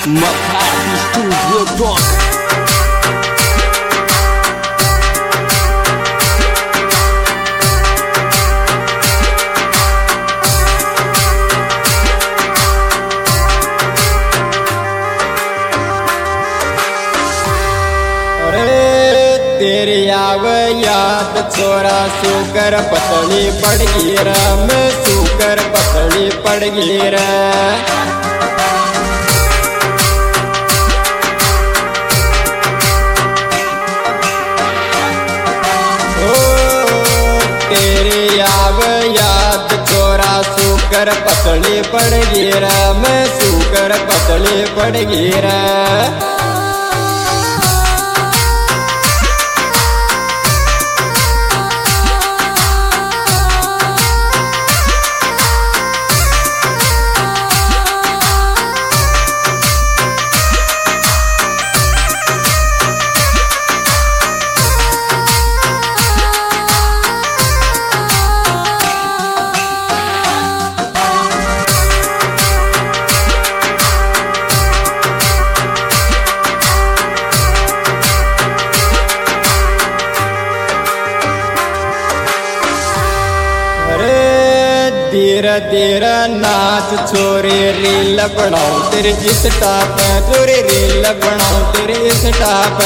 McCarthy Studio Talk. तेरी आव याद छोरा सुकर पतली पड़ गई रे, मैं सुकर पतली पड़ गई रे। ओ तेरी आव याद छोरा सुकर पतली पड़ गई रे, मैं सुकर पतली पड़ गई रे। धीरे धीरे नाच छोरी रील बनाओ तेरे इस टाप छोरी रील बनाओ तेरे इस टाप।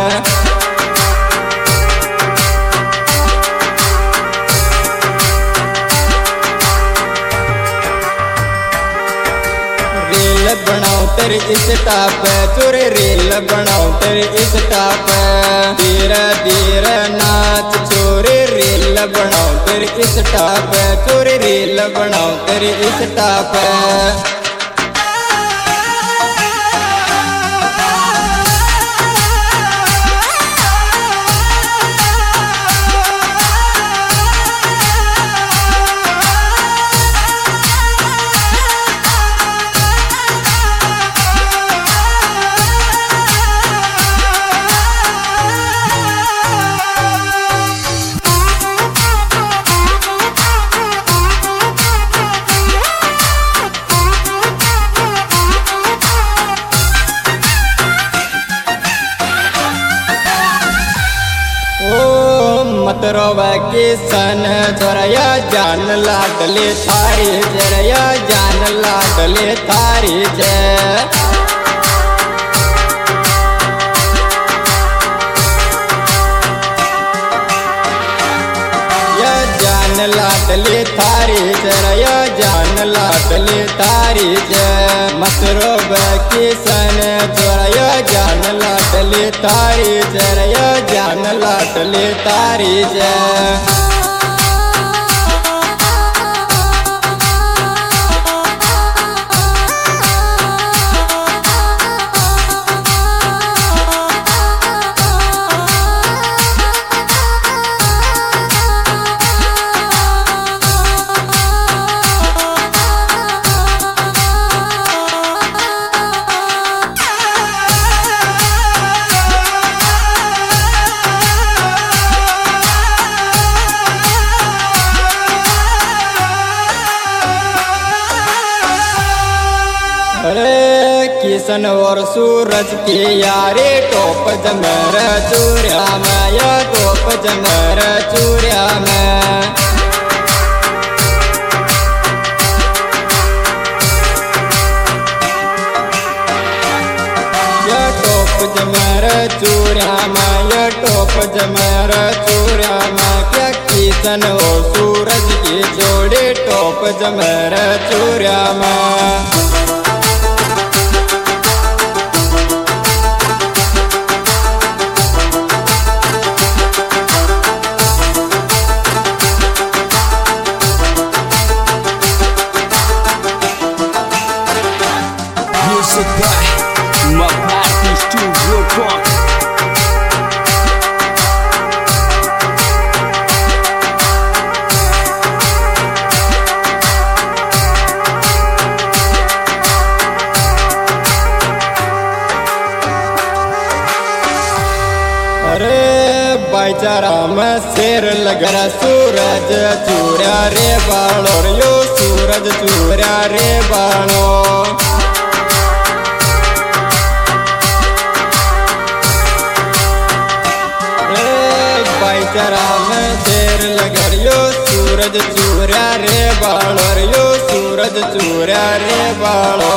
रील बनाओ तेरे इस टाप छोरी रील बनाओ तेरे इस टाप। धीरे धीरे नाच छोरी रील बनाओ तेरे इस टाप छोरी रील बनाओ तेरे इस टाप। मतरोवा के सन जरया जान लाडले थारी जरया जान लाडले थारी जय। जान लाडले थारी जरया जान लाडले थारी जय। मतरोवा के सन जरया जान लाडले थारी जरया जान लाडले थारी जय। किशन और सूरज के यारे टोप जमर चूरिया में या टोप जमर चूरिया में। या टोप जमर चूरिया में या टोप जमर चूरिया में। क्या किशन और सूरज की जोड़े टोप जमर चूरिया में। Music by McCarthy Studio Talk. भाईचारा में शेर लग रहा सूरज चूरा रे बाणो यो सूरज चूरा रे बाणो। चरा में शेर लगरियो सूरज चूरा रे बालो रियो सूरज चूरा रे बालो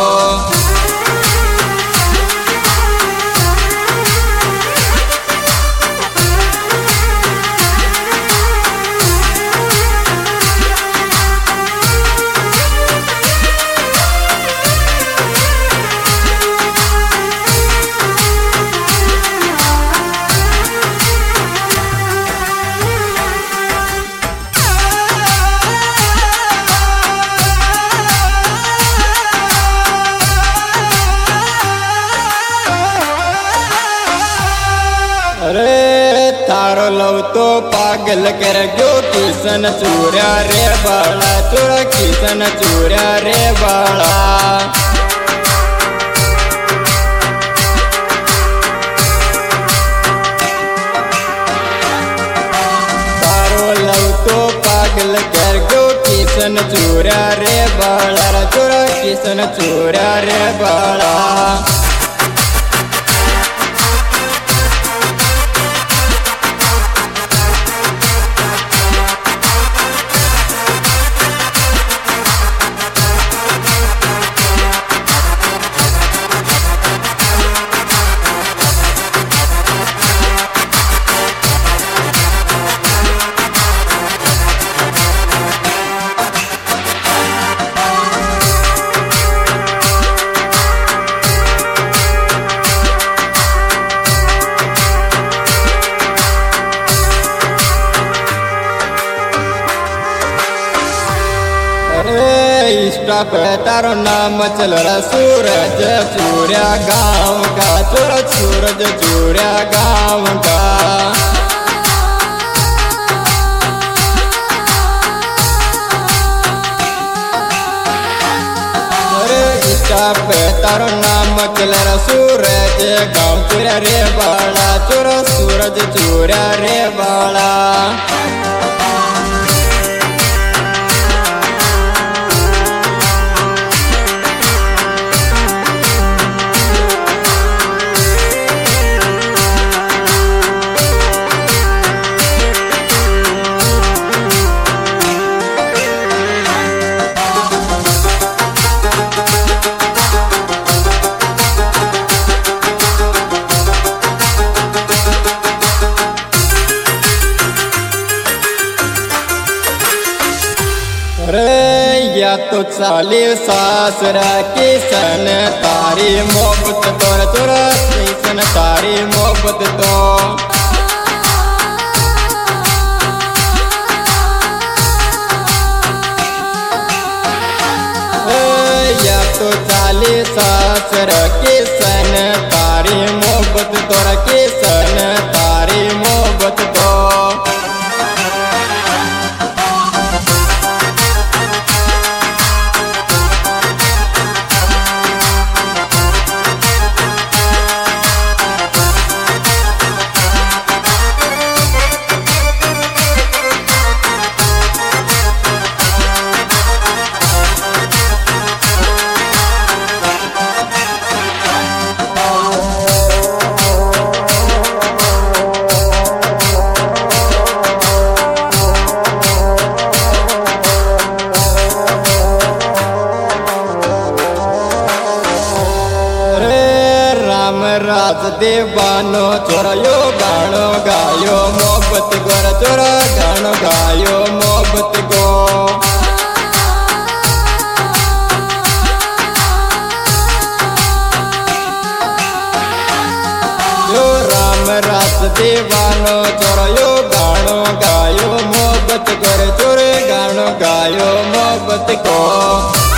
अरे तारो लव तो पागल कर गयो किसन चूरा रे बाला चोरा किसन चूरा रे बाला तारो लव तो पागल कर गयो किसन चूरा रे बाला चोरा किसन चूरा रे बाला इंस्टा पे तारो नाम चल रहा सूरज चूरा गाँव का चोरा सूरज चूरा गाँव का इंस्टा पे तारो नाम चल रहा सूरज गाँव चूरा रे बाला चोरा सूरज चूरा रे बाला या तो चाली सासरा किसन तारी मोहब्बत तोरा चोरा किसन तारी मोहब्बत तो या तो चाली सासरा किसन तारी मोहब्बत तोरा किसन तारी मोहब्बत तो राज देवानो चोरायो गानो गायो मोहब्बत गोरा चोरा गानो गायो मोहब्बत को जो राम राज देवानो चोरायो गानो गायो मोहब्बत गोरे चोरे गानो गायो मोहब्बत को